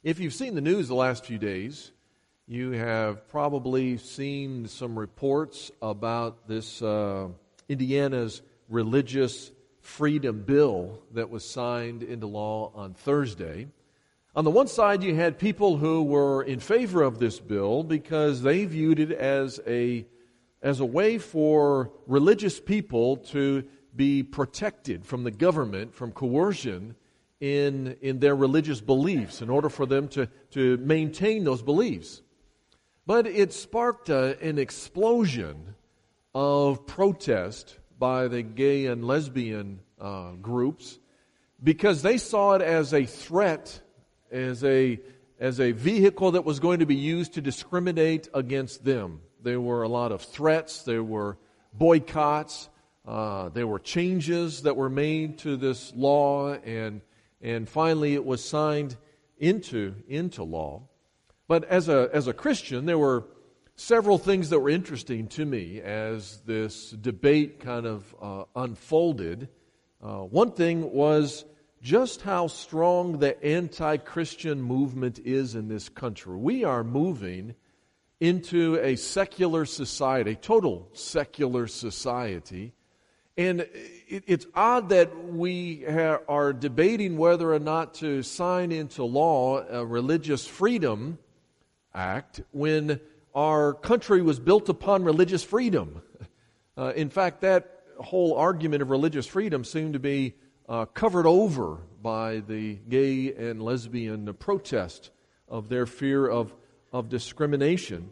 If you've seen the news the last few days, you have probably seen some reports about this Indiana's religious freedom bill that was signed into law on Thursday. On the one side, you had people who were in favor of this bill because they viewed it as a way for religious people to be protected from the government, from coercion in their religious beliefs, in order for them to maintain those beliefs. But it sparked an explosion of protest by the gay and lesbian groups because they saw it as a threat, as a vehicle that was going to be used to discriminate against them. There were a lot of threats, there were boycotts, there were changes that were made to this law, and finally it was signed into law. But as a Christian, there were several things that were interesting to me as this debate kind of unfolded. One thing was just how strong the anti-Christian movement is in this country. We are moving into a secular society, a total secular society. And it's odd that we are debating whether or not to sign into law a Religious Freedom Act when our country was built upon religious freedom. In fact, that whole argument of religious freedom seemed to be covered over by the gay and lesbian protest of their fear of discrimination.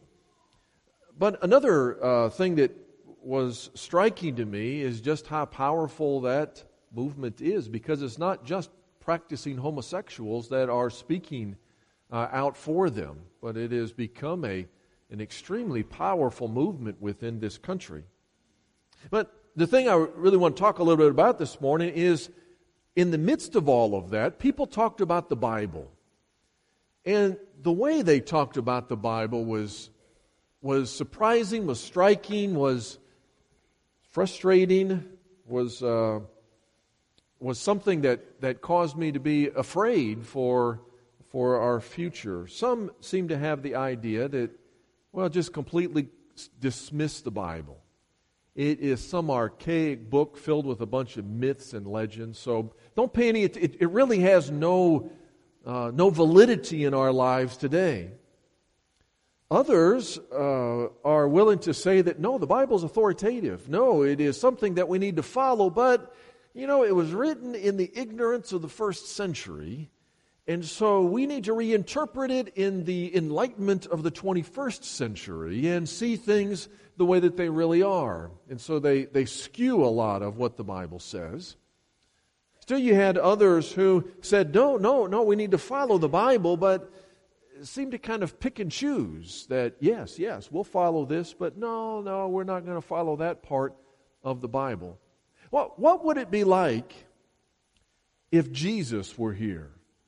But another thing that was striking to me is just how powerful that movement is, because it's not just practicing homosexuals that are speaking out for them, but it has become an extremely powerful movement within this country. But the thing I really want to talk a little bit about this morning is, in the midst of all of that, people talked about the Bible. And the way they talked about the Bible was surprising, was striking, was frustrating, was something that caused me to be afraid for our future. Some seem to have the idea that, just completely dismiss the Bible. It is some archaic book filled with a bunch of myths and legends, so don't pay any attention. It really has no validity in our lives today. Others are willing to say that, no, the Bible is authoritative. No, it is something that we need to follow, but, it was written in the ignorance of the first century, and so we need to reinterpret it in the enlightenment of the 21st century and see things the way that they really are. And so they skew a lot of what the Bible says. Still, you had others who said, no, we need to follow the Bible, but seem to kind of pick and choose that, yes, we'll follow this, but no, we're not going to follow that part of the Bible. What would it be like if Jesus were here?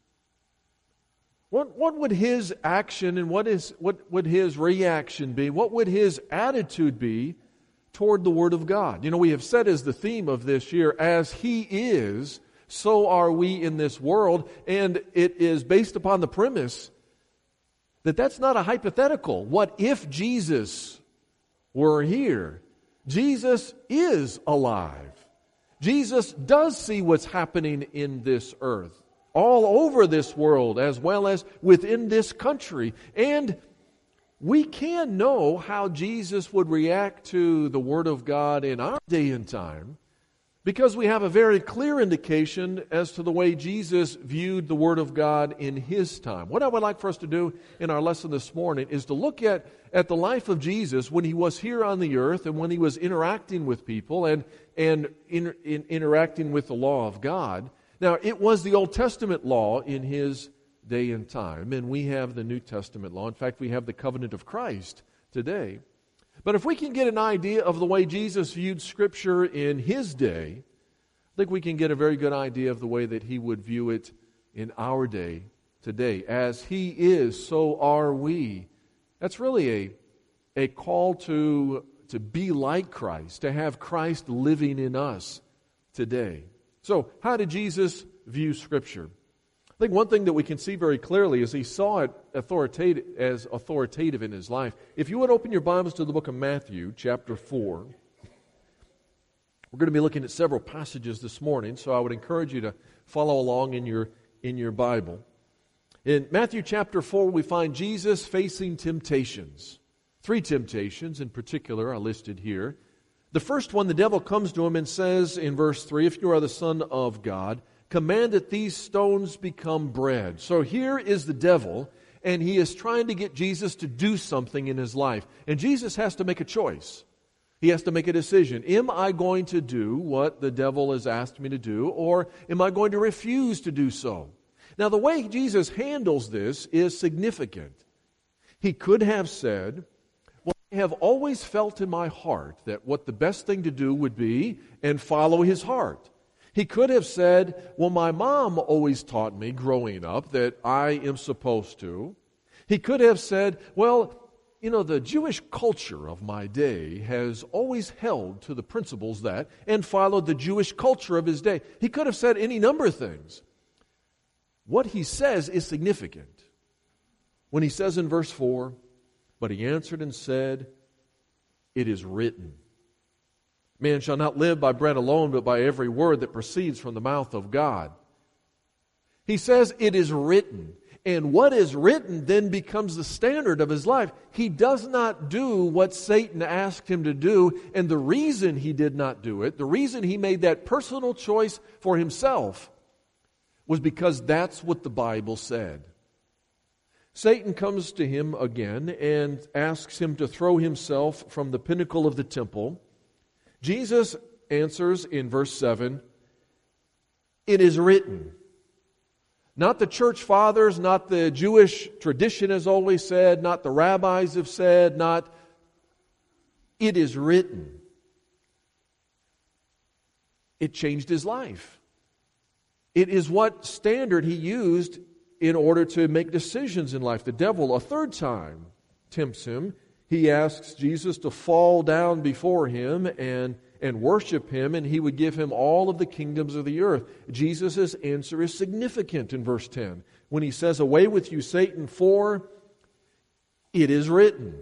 What would his action and what would his reaction be? What would his attitude be toward the Word of God? We have said as the theme of this year, as he is, so are we in this world, and it is based upon the premise that's not a hypothetical. What if Jesus were here? Jesus is alive. Jesus does see what's happening in this earth, all over this world, as well as within this country. And we can know how Jesus would react to the Word of God in our day and time, because we have a very clear indication as to the way Jesus viewed the Word of God in His time. What I would like for us to do in our lesson this morning is to look at the life of Jesus when He was here on the earth and when He was interacting with people and interacting with the law of God. Now, it was the Old Testament law in His day and time, and we have the New Testament law. In fact, we have the covenant of Christ today. But if we can get an idea of the way Jesus viewed Scripture in His day, I think we can get a very good idea of the way that He would view it in our day today. As He is, so are we. That's really a call to be like Christ, to have Christ living in us today. So, how did Jesus view Scripture? I think one thing that we can see very clearly is he saw it authoritative in his life. If you would open your Bibles to the book of Matthew, chapter 4, we're going to be looking at several passages this morning, so I would encourage you to follow along in your Bible. In Matthew chapter 4, we find Jesus facing temptations. 3 temptations in particular are listed here. The first one, the devil comes to him and says in verse 3, "If you are the Son of God, command that these stones become bread." So here is the devil, and he is trying to get Jesus to do something in his life. And Jesus has to make a choice. He has to make a decision. Am I going to do what the devil has asked me to do, or am I going to refuse to do so? Now, the way Jesus handles this is significant. He could have said, "Well, I have always felt in my heart that what the best thing to do would be and follow his heart." He could have said, "Well, my mom always taught me growing up that I am supposed to." He could have said, "Well, the Jewish culture of my day has always held to the principles that," and followed the Jewish culture of his day. He could have said any number of things. What he says is significant. When he says in verse 4, "But he answered and said, it is written, man shall not live by bread alone, but by every word that proceeds from the mouth of God." He says, it is written. And what is written then becomes the standard of his life. He does not do what Satan asked him to do, and the reason he did not do it, the reason he made that personal choice for himself, was because that's what the Bible said. Satan comes to him again and asks him to throw himself from the pinnacle of the temple. Jesus answers in verse 7, "It is written." Not the church fathers, not the Jewish tradition has always said, not the rabbis have said, not, it is written. It changed his life. It is what standard he used in order to make decisions in life. The devil, a third time, tempts him. He asks Jesus to fall down before him and worship him, and he would give him all of the kingdoms of the earth. Jesus' answer is significant in verse 10. When he says, "Away with you, Satan, for it is written."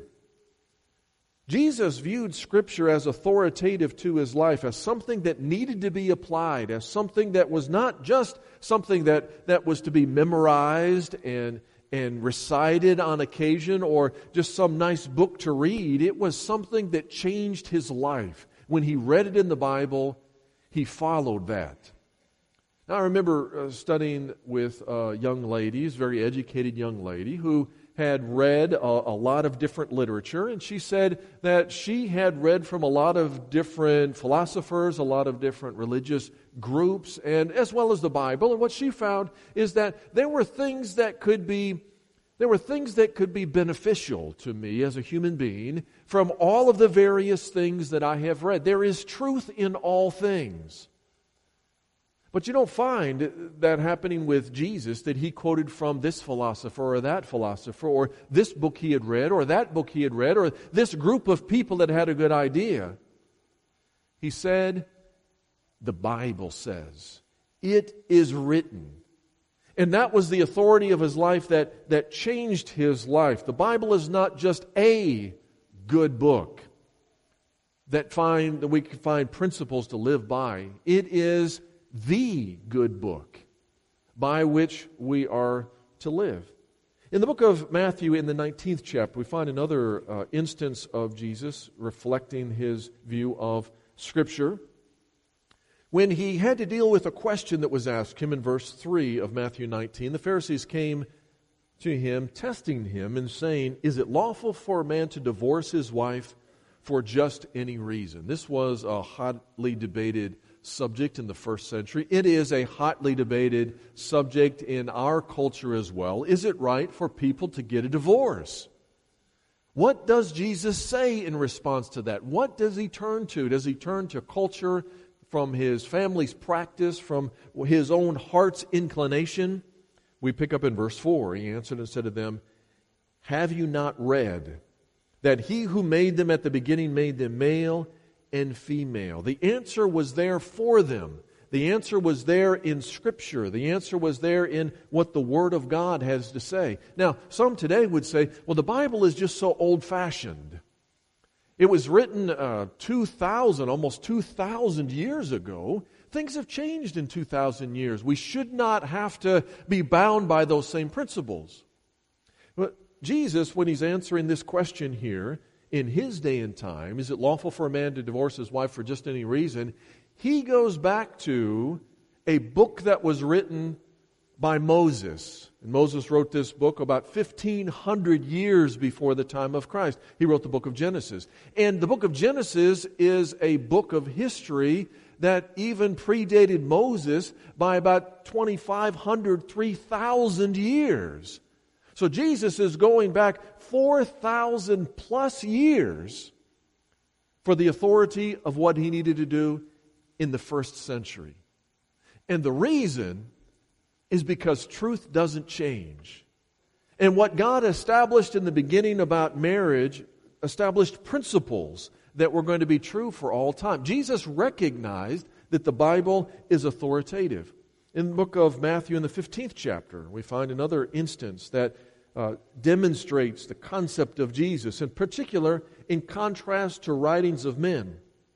Jesus viewed Scripture as authoritative to his life, as something that needed to be applied, as something that was not just something that was to be memorized and recited on occasion, or just some nice book to read. It was something that changed his life. When he read it in the Bible, he followed that. Now, I remember studying with young ladies, very educated young lady, who had read a lot of different literature, and she said that she had read from a lot of different philosophers, a lot of different religious groups, and as well as the Bible. And what she found is that there were things that could be beneficial to me as a human being from all of the various things that I have read. There is truth in all things. But you don't find that happening with Jesus, that he quoted from this philosopher or that philosopher, or this book he had read, or that book he had read, or this group of people that had a good idea. He said, the Bible says, it is written. And that was the authority of his life that changed his life. The Bible is not just a good book that we can find principles to live by. It is the good book by which we are to live. In the book of Matthew, in the 19th chapter, we find another instance of Jesus reflecting his view of Scripture. When he had to deal with a question that was asked him in verse 3 of Matthew 19, the Pharisees came to him, testing him and saying, "Is it lawful for a man to divorce his wife for just any reason?" This was a hotly debated subject in the first century. It is a hotly debated subject in our culture as well. Is it right for people to get a divorce? What does Jesus say in response to that? What does he turn to? Does he turn to culture, from his family's practice, from his own heart's inclination? We pick up in verse 4. He answered and said to them, "Have you not read that he who made them at the beginning made them male and female?" The answer was there for them. The answer was there in Scripture. The answer was there in what the Word of God has to say. Now, some today would say, well, the Bible is just so old-fashioned. It was written almost 2,000 years ago. Things have changed in 2,000 years. We should not have to be bound by those same principles. But Jesus, when He's answering this question here, in His day and time, is it lawful for a man to divorce his wife for just any reason? He goes back to a book that was written by Moses. And Moses wrote this book about 1,500 years before the time of Christ. He wrote the book of Genesis. And the book of Genesis is a book of history that even predated Moses by about 2,500, 3,000 years. So Jesus is going back 4,000 plus years for the authority of what He needed to do in the first century. And the reason is because truth doesn't change. And what God established in the beginning about marriage established principles that were going to be true for all time. Jesus recognized that the Bible is authoritative. In the book of Matthew, in the 15th chapter, we find another instance that demonstrates the concept of Jesus, in particular in contrast to writings of men.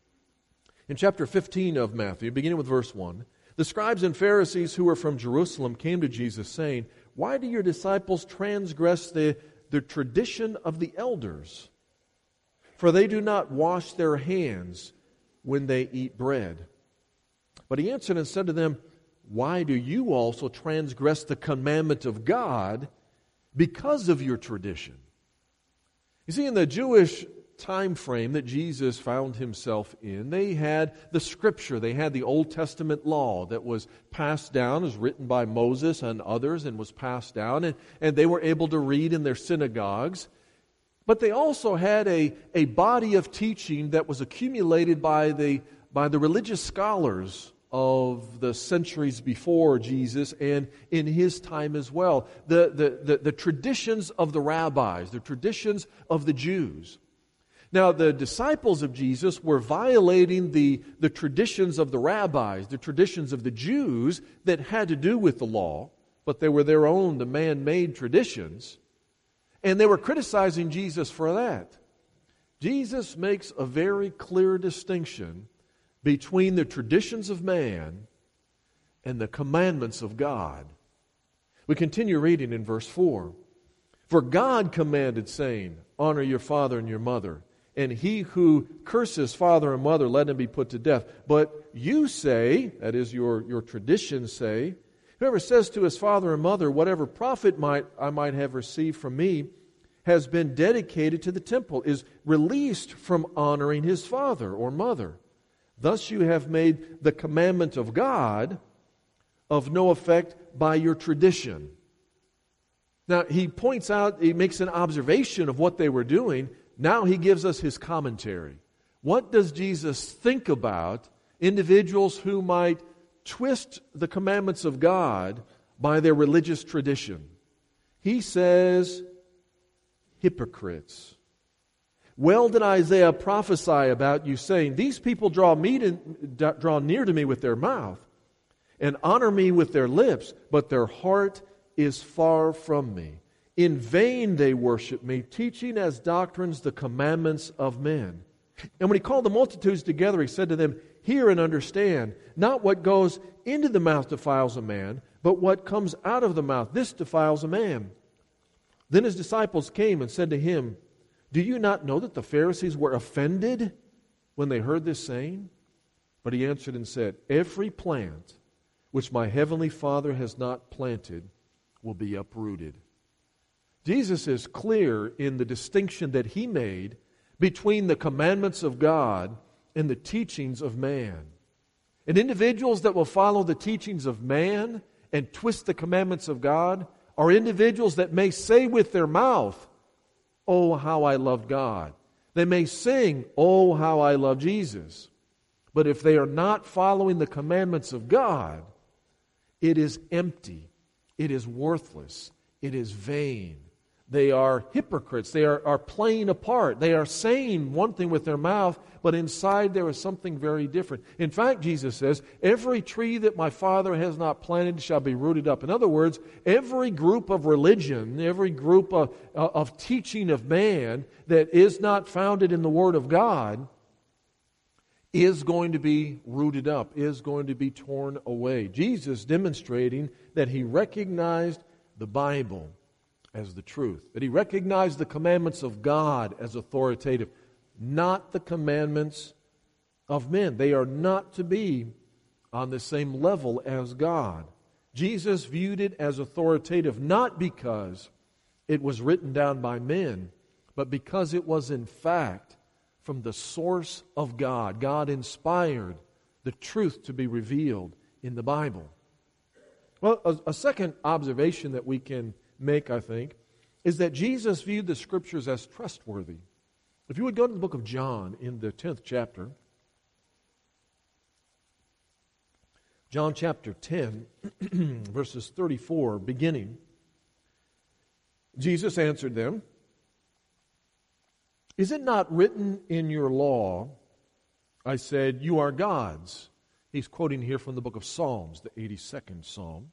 In chapter 15 of Matthew, beginning with verse 1, the scribes and Pharisees who were from Jerusalem came to Jesus saying, "Why do your disciples transgress the tradition of the elders? For they do not wash their hands when they eat bread." But He answered and said to them, "Why do you also transgress the commandment of God because of your tradition?" You see, in the Jewish time frame that Jesus found Himself in, they had the Scripture, they had the Old Testament law that was passed down, was written by Moses and others, and was passed down, and they were able to read in their synagogues. But they also had a body of teaching that was accumulated by the religious scholars of the centuries before Jesus and in His time as well. The traditions of the rabbis, the traditions of the Jews. Now, the disciples of Jesus were violating the traditions of the rabbis, the traditions of the Jews that had to do with the law, but they were their own, the man-made traditions. And they were criticizing Jesus for that. Jesus makes a very clear distinction between the traditions of man and the commandments of God. We continue reading in verse 4. "For God commanded, saying, 'Honor your father and your mother,' and he who curses father and mother, let him be put to death. But you say,'" that is your traditions say, "'whoever says to his father and mother, whatever profit I might have received from me, has been dedicated to the temple, is released from honoring his father or mother. Thus you have made the commandment of God of no effect by your tradition.'" Now, he points out, he makes an observation of what they were doing. Now he gives us his commentary. What does Jesus think about individuals who might twist the commandments of God by their religious tradition? He says, hypocrites. "Well did Isaiah prophesy about you, saying, 'These people draw near to me with their mouth, and honor me with their lips, but their heart is far from me. In vain they worship me, teaching as doctrines the commandments of men.' And when He called the multitudes together, He said to them, 'Hear and understand, not what goes into the mouth defiles a man, but what comes out of the mouth, this defiles a man.' Then His disciples came and said to Him, 'Do you not know that the Pharisees were offended when they heard this saying?' But He answered and said, 'Every plant which my heavenly Father has not planted will be uprooted.'" Jesus is clear in the distinction that He made between the commandments of God and the teachings of man. And individuals that will follow the teachings of man and twist the commandments of God are individuals that may say with their mouth, "Oh, how I love God." They may sing, "Oh, how I love Jesus." But if they are not following the commandments of God, it is empty, it is worthless, it is vain. They are hypocrites. They are playing a part. They are saying one thing with their mouth, but inside there is something very different. In fact, Jesus says, every tree that my Father has not planted shall be rooted up. In other words, every group of religion, every group of teaching of man that is not founded in the Word of God is going to be rooted up, is going to be torn away. Jesus demonstrating that He recognized the Bible as the truth, that He recognized the commandments of God as authoritative, not the commandments of men. They are not to be on the same level as God. Jesus viewed it as authoritative not because it was written down by men, but because it was in fact from the source of God. God inspired the truth to be revealed in the Bible. Well, a second observation that we can make, I think, is that Jesus viewed the Scriptures as trustworthy. If you would go to the book of John in the 10th chapter, John chapter 10, verses 34, beginning, Jesus answered them, "Is it not written in your law, I said, you are gods?" He's quoting here from the book of Psalms, the 82nd Psalm.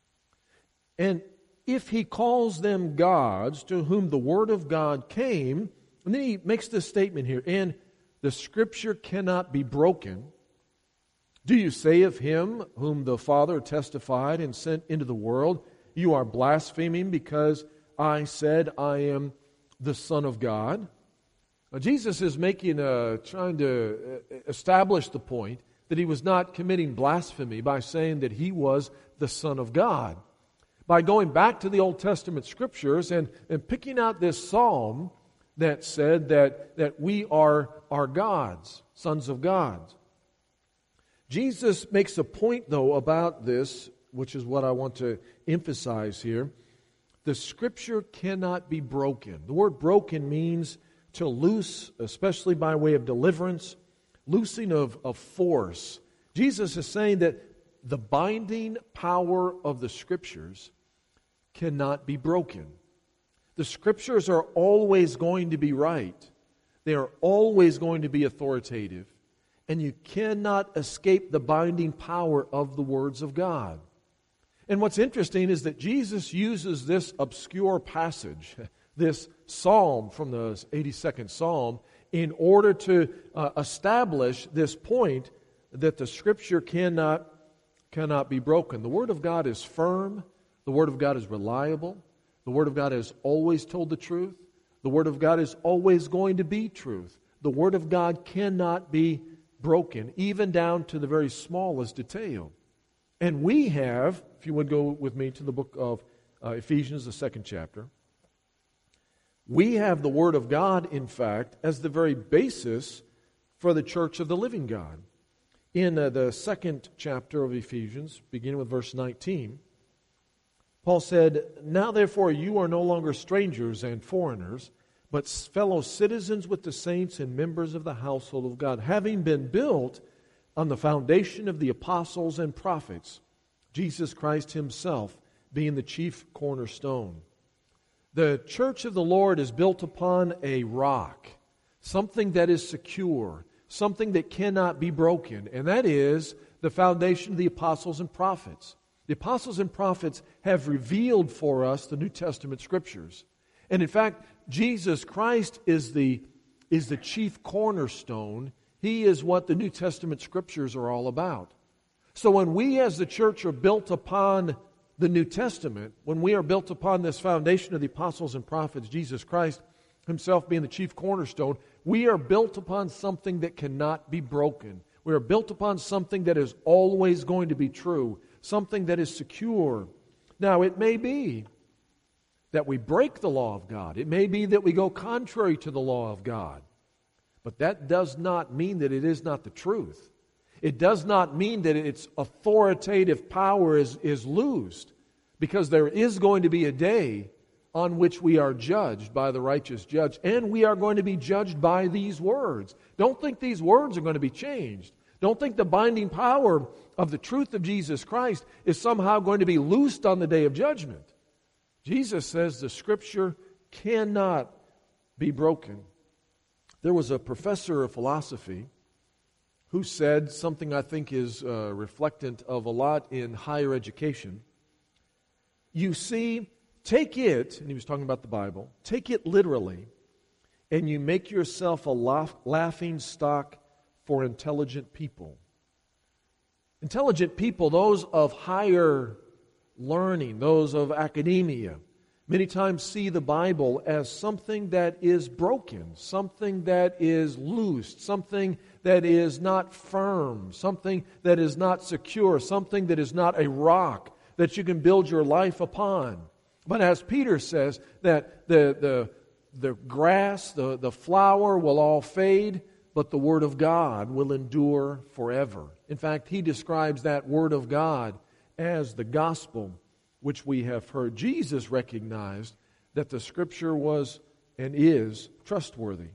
"And if He calls them gods to whom the word of God came," and then He makes this statement here, "and the Scripture cannot be broken, do you say of Him whom the Father testified and sent into the world, you are blaspheming because I said I am the Son of God?" Now, Jesus is trying to establish the point that He was not committing blasphemy by saying that He was the Son of God. By going back to the Old Testament Scriptures and picking out this psalm that said that we are gods, sons of God. Jesus makes a point, though, about this, which is what I want to emphasize here. The Scripture cannot be broken. The word broken means to loose, especially by way of deliverance, loosing of force. Jesus is saying that the binding power of the Scriptures cannot be broken. The Scriptures are always going to be right. They are always going to be authoritative. And you cannot escape the binding power of the words of God. And what's interesting is that Jesus uses this obscure passage, this psalm from the 82nd Psalm, in order to establish this point that the Scripture cannot be broken. The Word of God is firm. The Word of God is reliable. The Word of God has always told the truth. The Word of God is always going to be truth. The Word of God cannot be broken, even down to the very smallest detail. And we have, if you would go with me to the book of Ephesians, the 2nd chapter, we have the Word of God, in fact, as the very basis for the church of the living God. In the 2nd chapter of Ephesians, beginning with verse 19, Paul said, "Now therefore you are no longer strangers and foreigners, but fellow citizens with the saints and members of the household of God, having been built on the foundation of the apostles and prophets, Jesus Christ Himself being the chief cornerstone." The church of the Lord is built upon a rock, something that is secure, something that cannot be broken, and that is the foundation of the apostles and prophets. The apostles and prophets have revealed for us the New Testament Scriptures. And in fact, Jesus Christ is the chief cornerstone. He is what the New Testament Scriptures are all about. So when we as the church are built upon the New Testament, when we are built upon this foundation of the apostles and prophets, Jesus Christ Himself being the chief cornerstone, we are built upon something that cannot be broken. We are built upon something that is always going to be true, something that is secure. Now, it may be that we break the law of God. It may be that we go contrary to the law of God. But that does not mean that it is not the truth. It does not mean that its authoritative power is loosed, because there is going to be a day on which we are judged by the righteous judge, and we are going to be judged by these words. Don't think these words are going to be changed. Don't think the binding power of the truth of Jesus Christ is somehow going to be loosed on the day of judgment. Jesus says the Scripture cannot be broken. There was a professor of philosophy who said something I think is reflectant of a lot in higher education. You see, take it, and he was talking about the Bible, take it literally, and you make yourself a laughing stock for intelligent people. Intelligent people, those of higher learning, those of academia, many times see the Bible as something that is broken, something that is loose, something that is not firm, something that is not secure, something that is not a rock that you can build your life upon. But as Peter says, that the grass, the flower will all fade, but the Word of God will endure forever. In fact, he describes that Word of God as the gospel which we have heard. Jesus recognized that the Scripture was and is trustworthy.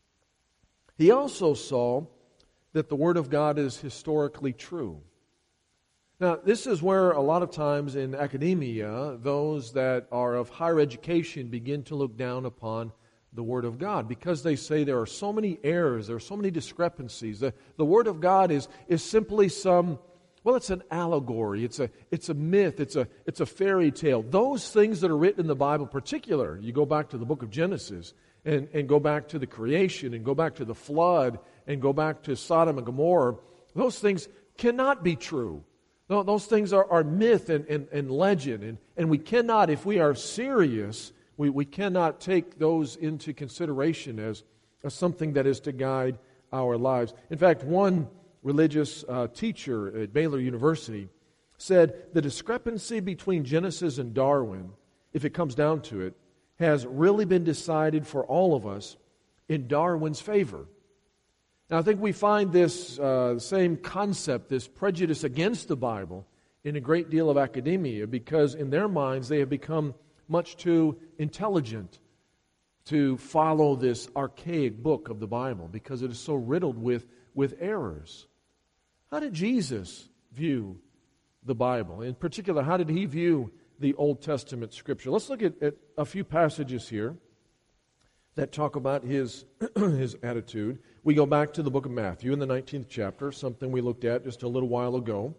He also saw that the Word of God is historically true. Now, this is where a lot of times in academia, those that are of higher education begin to look down upon the Word of God, because they say there are so many errors, there are so many discrepancies. The Word of God is simply it's an allegory, it's a myth, it's a fairy tale. Those things that are written in the Bible in particular, you go back to the book of Genesis and go back to the creation and go back to the flood and go back to Sodom and Gomorrah, those things cannot be true. Those things are myth and legend, and we cannot, if we are serious, we cannot take those into consideration as something that is to guide our lives. In fact, one religious teacher at Baylor University said the discrepancy between Genesis and Darwin, if it comes down to it, has really been decided for all of us in Darwin's favor. Now, I think we find this same concept, this prejudice against the Bible, in a great deal of academia, because in their minds they have become much too intelligent to follow this archaic book of the Bible, because it is so riddled with errors. How did Jesus view the Bible? In particular, how did he view the Old Testament Scripture? Let's look at a few passages here that talk about his attitude. We go back to the book of Matthew in the 19th chapter, something we looked at just a little while ago,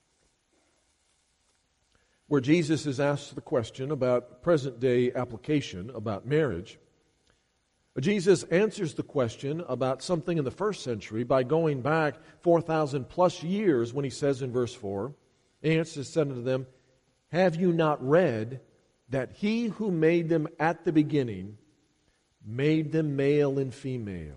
where Jesus is asked the question about present-day application about marriage. Jesus answers the question about something in the first century by going back 4,000 plus years when he says in verse 4, he answers, said unto them, have you not read that he who made them at the beginning made them male and female?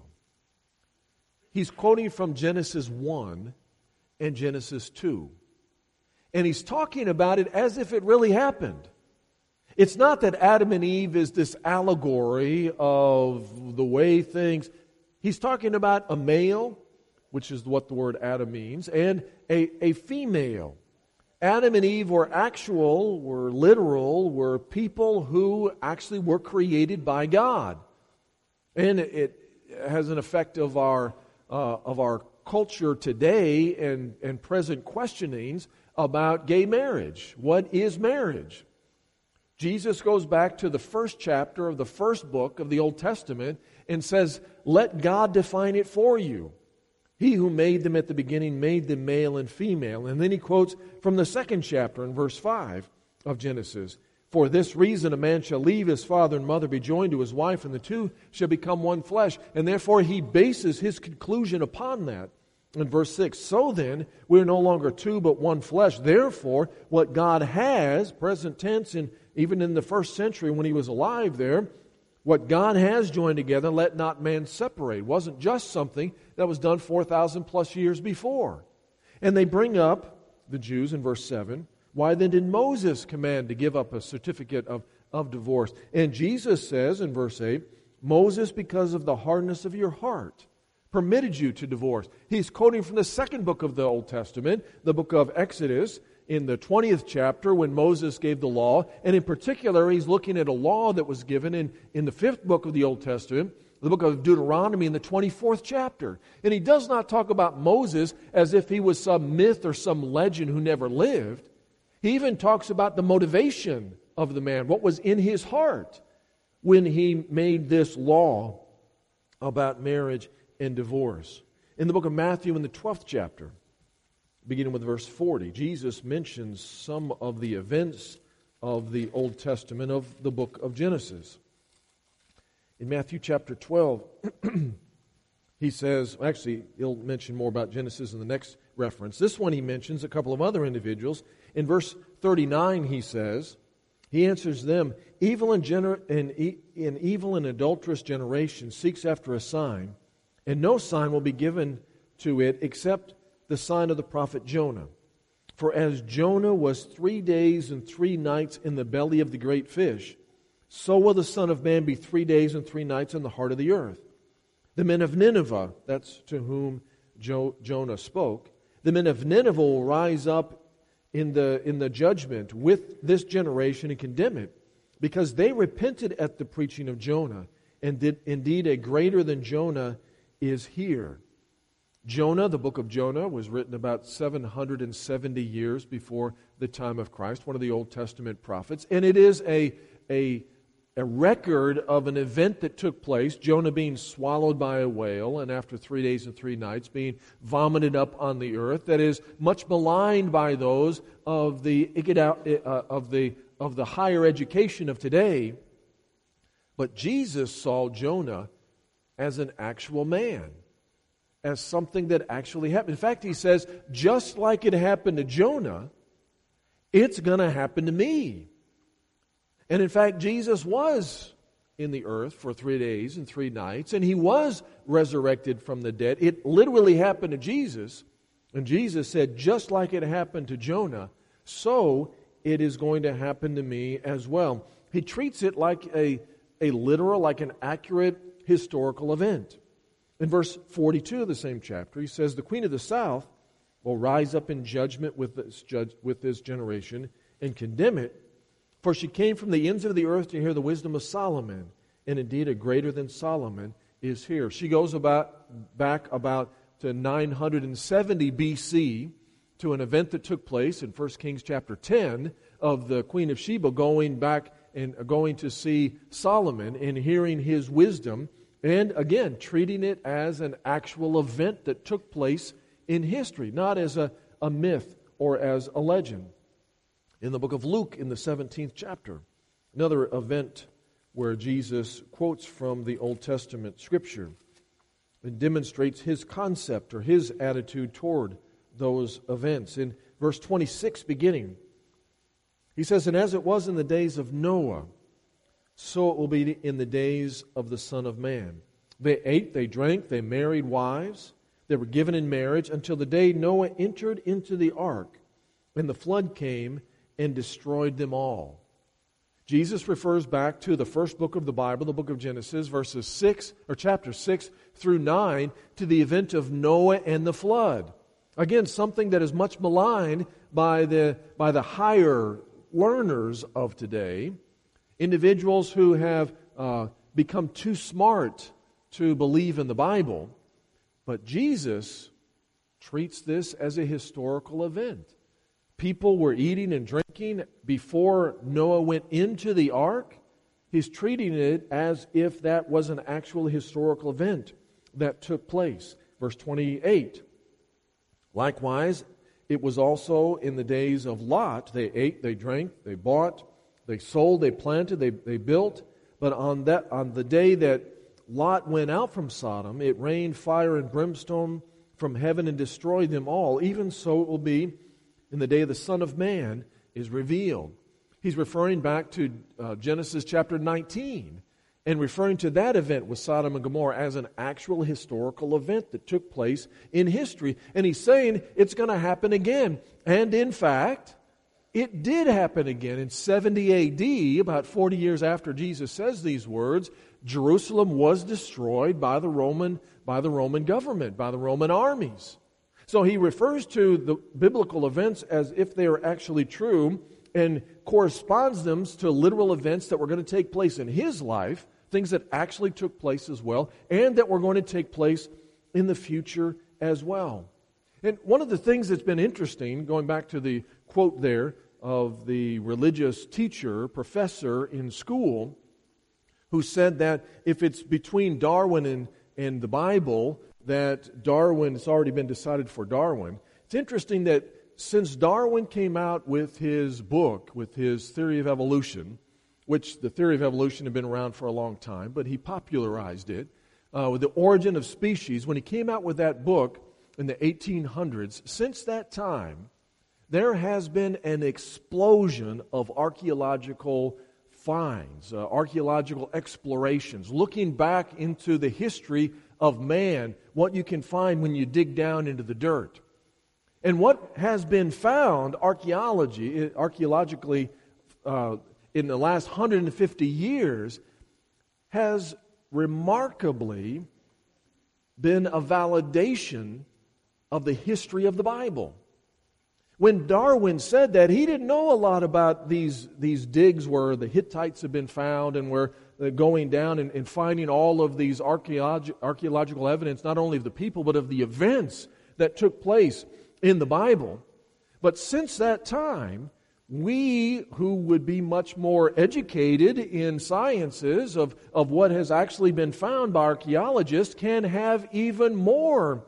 He's quoting from Genesis 1 and Genesis 2. And he's talking about it as if it really happened. It's not that Adam and Eve is this allegory of the way things... He's talking about a male, which is what the word Adam means, and a female. Adam and Eve were literal, were people who actually were created by God. And it has an effect of our culture today and present questionings about gay marriage. What is marriage? Jesus goes back to the first chapter of the first book of the Old Testament and says, let God define it for you. He who made them at the beginning made them male and female. And then he quotes from the second chapter in verse 5 of Genesis. For this reason a man shall leave his father and mother, be joined to his wife, and the two shall become one flesh. And therefore he bases his conclusion upon that. In verse 6, so then, we are no longer two but one flesh. Therefore, what God has, present tense, and even in the first century when he was alive there, what God has joined together, let not man separate. It wasn't just something that was done 4,000 plus years before. And they bring up, the Jews in verse 7, why then did Moses command to give up a certificate of divorce? And Jesus says in verse 8, Moses, because of the hardness of your heart, permitted you to divorce. He's quoting from the second book of the Old Testament, the book of Exodus, in the 20th chapter when Moses gave the law. And in particular, he's looking at a law that was given in the 5th book of the Old Testament, the book of Deuteronomy in the 24th chapter. And he does not talk about Moses as if he was some myth or some legend who never lived. He even talks about the motivation of the man, what was in his heart. when he made this law about marriage and divorce. In the book of Matthew, in the 12th chapter, beginning with verse 40, Jesus mentions some of the events of the Old Testament of the book of Genesis. In Matthew chapter 12, he says, actually, he'll mention more about Genesis in the next reference. This one he mentions a couple of other individuals. In verse 39, he says, he answers them, evil and adulterous generation seeks after a sign, and no sign will be given to it except the sign of the prophet Jonah. For as Jonah was 3 days and 3 nights in the belly of the great fish, so will the Son of Man be 3 days and 3 nights in the heart of the earth. The men of Nineveh, that's to whom Jonah spoke, the men of Nineveh will rise up in the judgment with this generation and condemn it, because they repented at the preaching of Jonah, and indeed a greater than Jonah is here. Jonah, the book of Jonah, was written about 770 years before the time of Christ, one of the Old Testament prophets, and it is a record of an event that took place, Jonah being swallowed by a whale, and after 3 days and 3 nights being vomited up on the earth, that is much maligned by those of the higher education of today. But Jesus saw Jonah as an actual man, as something that actually happened. In fact, he says, just like it happened to Jonah, it's going to happen to me. And in fact, Jesus was in the earth for 3 days and 3 nights, and he was resurrected from the dead. It literally happened to Jesus. And Jesus said, just like it happened to Jonah, so it is going to happen to me as well. He treats it like a literal, like an accurate historical event. In verse 42 of the same chapter, he says, the queen of the south will rise up in judgment with this generation and condemn it, for she came from the ends of the earth to hear the wisdom of Solomon, and indeed a greater than Solomon is here. She goes back about to 970 BC to an event that took place in 1 Kings chapter 10 of the Queen of Sheba going back and going to see Solomon and hearing his wisdom, and again treating it as an actual event that took place in history, not as a myth or as a legend. In the book of Luke, in the 17th chapter, another event where Jesus quotes from the Old Testament Scripture and demonstrates his concept or his attitude toward those events. In verse 26 beginning, he says, and as it was in the days of Noah, so it will be in the days of the Son of Man. They ate, they drank, they married wives, they were given in marriage until the day Noah entered into the ark, and the flood came and destroyed them all. Jesus refers back to the first book of the Bible, the book of Genesis, chapter 6 through 9, to the event of Noah and the flood. Again, something that is much maligned by the higher learners of today, individuals who have become too smart to believe in the Bible. But Jesus treats this as a historical event. People were eating and drinking before Noah went into the ark. He's treating it as if that was an actual historical event that took place. Verse 28. Likewise, it was also in the days of Lot. They ate, they drank, they bought, they sold, they planted, they built. But on the day that Lot went out from Sodom, it rained fire and brimstone from heaven and destroyed them all. Even so it will be in the day the Son of Man is revealed. He's referring back to Genesis chapter 19 and referring to that event with Sodom and Gomorrah as an actual historical event that took place in history. And he's saying it's going to happen again. And in fact, it did happen again. In 70 A.D., about 40 years after Jesus says these words, Jerusalem was destroyed by the Roman government, by the Roman armies. So he refers to the biblical events as if they are actually true and corresponds them to literal events that were going to take place in his life, things that actually took place as well, and that were going to take place in the future as well. And one of the things that's been interesting, going back to the quote there of the religious teacher, professor in school, who said that if it's between Darwin and the Bible, that Darwin, it's already been decided for Darwin. It's interesting that since Darwin came out with his book, with his theory of evolution, which the theory of evolution had been around for a long time, but he popularized it, with the origin of species, when he came out with that book in the 1800s, since that time, there has been an explosion of archaeological finds, archaeological explorations, looking back into the history of man, what you can find when you dig down into the dirt. And what has been found archaeologically in the last 150 years has remarkably been a validation of the history of the Bible. When Darwin said that, he didn't know a lot about these digs where the Hittites have been found and where they're going down and finding all of these archaeological evidence, not only of the people, but of the events that took place in the Bible. But since that time, we who would be much more educated in sciences of what has actually been found by archaeologists can have even more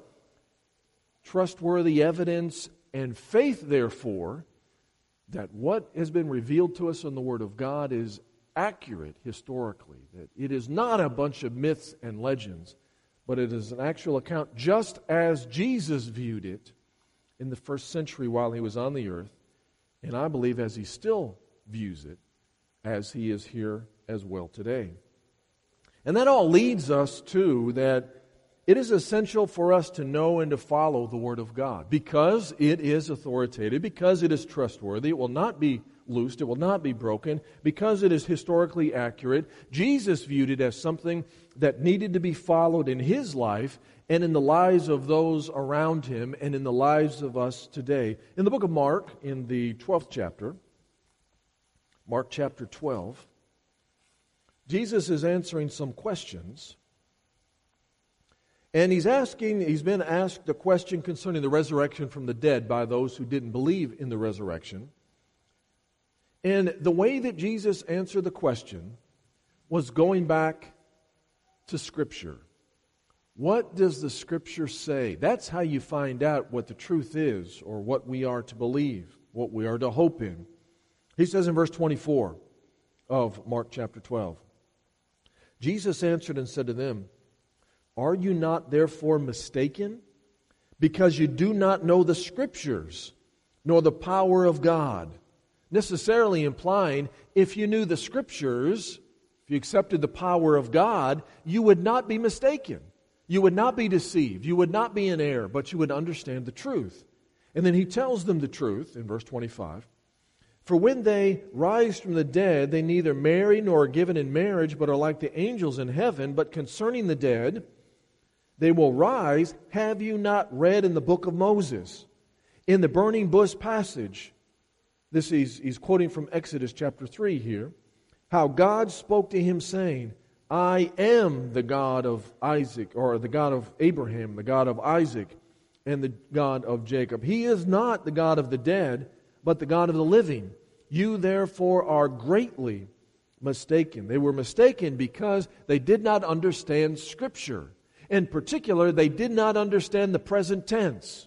trustworthy evidence and faith, therefore, that what has been revealed to us in the Word of God is accurate historically, that it is not a bunch of myths and legends, but it is an actual account just as Jesus viewed it in the first century while he was on the earth, and I believe as he still views it, as he is here as well today. And that all leads us to that it is essential for us to know and to follow the Word of God because it is authoritative, because it is trustworthy, it will not be loosed, it will not be broken, because it is historically accurate. Jesus viewed it as something that needed to be followed in his life and in the lives of those around him and in the lives of us today. In the book of Mark, in the 12th chapter, Mark chapter 12, Jesus is answering some questions. And he's been asked a question concerning the resurrection from the dead by those who didn't believe in the resurrection. And the way that Jesus answered the question was going back to Scripture. What does the Scripture say? That's how you find out what the truth is or what we are to believe, what we are to hope in. He says in verse 24 of Mark chapter 12, Jesus answered and said to them, "Are you not therefore mistaken? Because you do not know the Scriptures, nor the power of God." Necessarily implying, if you knew the Scriptures, if you accepted the power of God, you would not be mistaken. You would not be deceived. You would not be in error, but you would understand the truth. And then he tells them the truth in verse 25. "For when they rise from the dead, they neither marry nor are given in marriage, but are like the angels in heaven. But concerning the dead, they will rise. Have you not read in the book of Moses, in the burning bush passage?" He's quoting from Exodus chapter 3 here. "How God spoke to him, saying, I am the God of Isaac," or the God of Abraham, the God of Isaac, and the God of Jacob. "He is not the God of the dead, but the God of the living. You therefore are greatly mistaken." They were mistaken because they did not understand Scripture. In particular, they did not understand the present tense.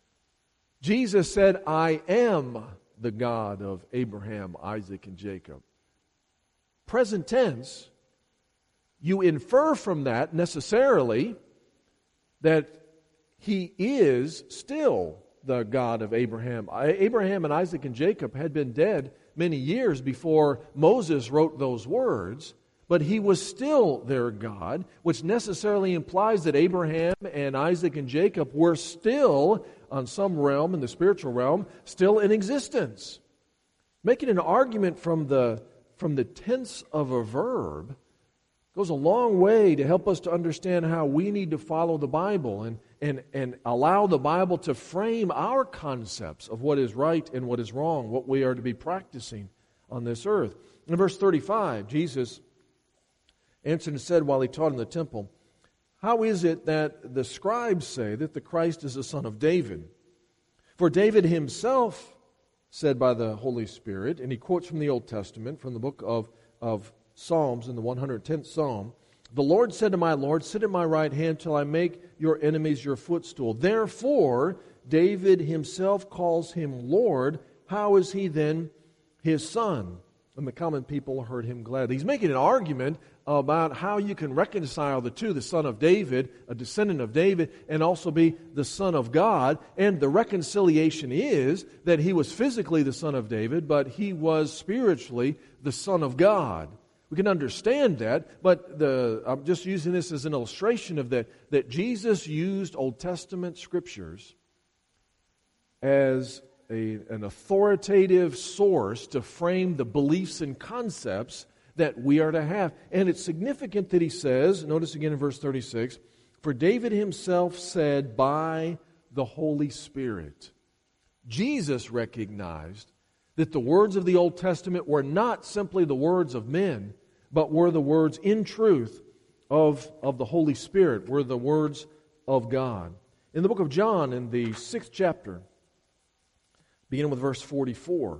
Jesus said, "I am the God of Abraham, Isaac, and Jacob." Present tense, you infer from that necessarily that he is still the God of Abraham. Abraham and Isaac and Jacob had been dead many years before Moses wrote those words, but he was still their God, which necessarily implies that Abraham and Isaac and Jacob were still, on some realm, in the spiritual realm, still in existence. Making an argument from the tense of a verb goes a long way to help us to understand how we need to follow the Bible and allow the Bible to frame our concepts of what is right and what is wrong, what we are to be practicing on this earth. In verse 35, Jesus answered and said while he taught in the temple, "How is it that the scribes say that the Christ is the son of David? For David himself said by the Holy Spirit," and he quotes from the Old Testament, from the book of Psalms, in the 110th Psalm, the Lord said to my Lord, sit at my right hand till I make your enemies your footstool. Therefore, David himself calls him Lord. How is he then his son? And the common people heard him gladly. He's making an argument about how you can reconcile the two, the son of David, a descendant of David, and also be the son of God. And the reconciliation is that he was physically the son of David, but he was spiritually the son of God. We can understand that, but I'm just using this as an illustration of that Jesus used Old Testament scriptures as an authoritative source to frame the beliefs and concepts that we are to have. And it's significant that he says, notice again in verse 36, for David himself said, by the Holy Spirit. Jesus recognized that the words of the Old Testament were not simply the words of men, but were the words in truth of the Holy Spirit, were the words of God. In the book of John, in the 6th chapter, beginning with verse 44,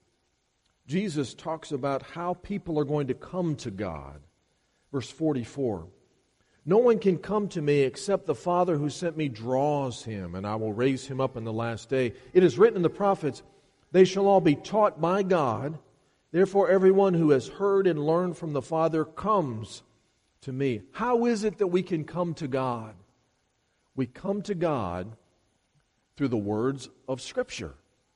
Jesus talks about how people are going to come to God. Verse 44, no one can come to me except the Father who sent me draws him, and I will raise him up in the last day. It is written in the prophets, they shall all be taught by God. Therefore, everyone who has heard and learned from the Father comes to me. How is it that we can come to God? We come to God through the words of Scripture.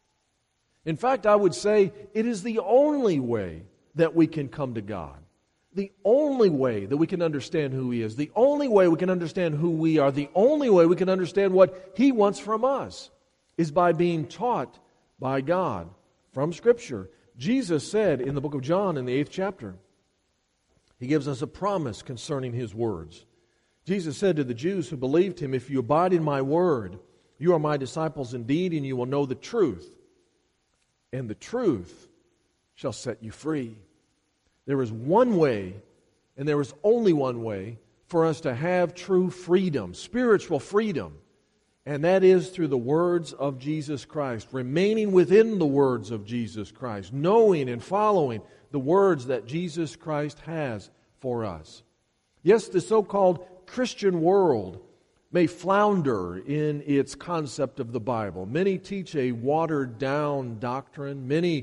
In fact, I would say it is the only way that we can come to God. The only way that we can understand who He is. The only way we can understand who we are. The only way we can understand what He wants from us is by being taught by God from Scripture. Jesus said in the book of John in the 8th chapter, He gives us a promise concerning His words. Jesus said to the Jews who believed Him, if you abide in my word, you are my disciples indeed, and you will know the truth. And the truth shall set you free. There is one way, and there is only one way, for us to have true freedom, spiritual freedom. And that is through the words of Jesus Christ, remaining within the words of Jesus Christ, knowing and following the words that Jesus Christ has for us. Yes, the so-called Christian world may flounder in its concept of the Bible. Many teach a watered-down doctrine. Many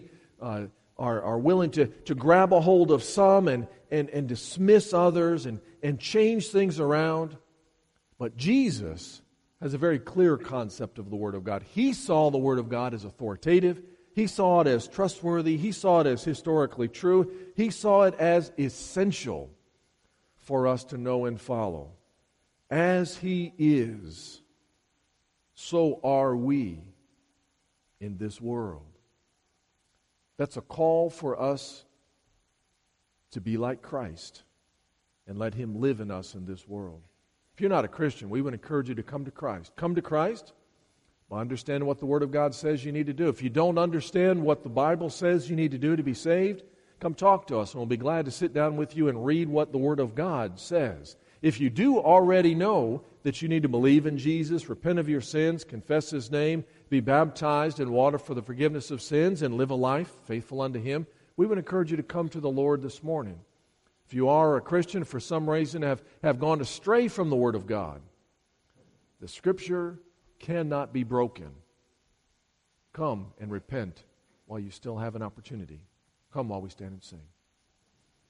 are willing to grab a hold of some and dismiss others and change things around. But Jesus has a very clear concept of the Word of God. He saw the Word of God as authoritative. He saw it as trustworthy. He saw it as historically true. He saw it as essential for us to know and follow. As He is, so are we in this world. That's a call for us to be like Christ and let Him live in us in this world. If you're not a Christian, we would encourage you to come to Christ. Come to Christ by understanding what the Word of God says you need to do. If you don't understand what the Bible says you need to do to be saved, come talk to us, and we'll be glad to sit down with you and read what the Word of God says. If you do already know that you need to believe in Jesus, repent of your sins, confess His name, be baptized in water for the forgiveness of sins, and live a life faithful unto Him, we would encourage you to come to the Lord this morning. If you are a Christian, for some reason have gone astray from the Word of God, the Scripture cannot be broken. Come and repent while you still have an opportunity. Come while we stand and sing.